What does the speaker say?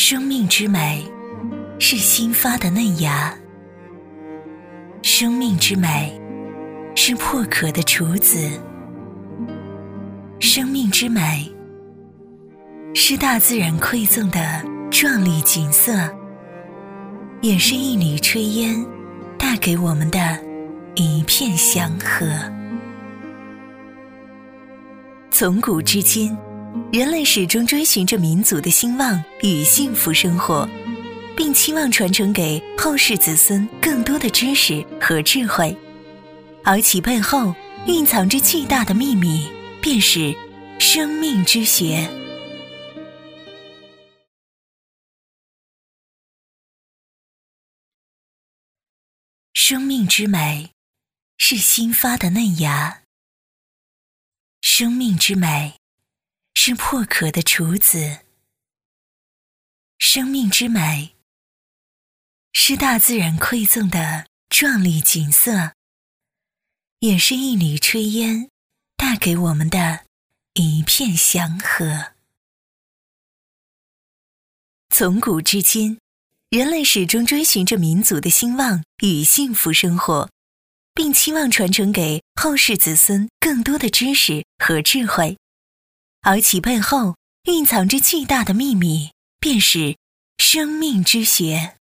生命之美是新发的嫩芽，生命之美是破壳的雏子，生命之美是大自然馈赠的壮丽景色，也是一缕炊烟带给我们的一片祥和。从古至今，人类始终追寻着民族的兴旺与幸福生活，并期望传承给后世子孙更多的知识和智慧，而其背后蕴藏着巨大的秘密，便是生命之学。生命之美是新发的嫩芽，生命之美是破壳的雏子，生命之美是大自然馈赠的壮丽景色，也是一缕炊烟带给我们的一片祥和。从古至今，人类始终追寻着民族的兴旺与幸福生活，并期望传承给后世子孙更多的知识和智慧，而其背后蕴藏着巨大的秘密，便是生命之学。